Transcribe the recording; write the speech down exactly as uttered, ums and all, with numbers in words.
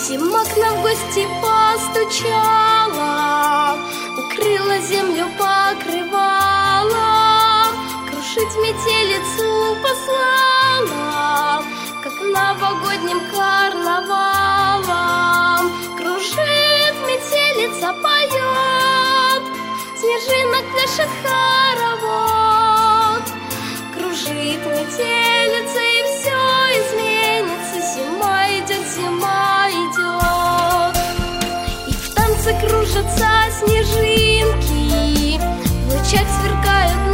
Зима к нам в гости постучала, укрыла землю покрывала, крушить метелицу послала, как новогодним карнавалом. Кружит метелица, поет, снежинок пляшет хоровод. Кружит метелица, и все изменится. Зима идет, зима идет. И в танце кружатся снежинки, в лучах сверкают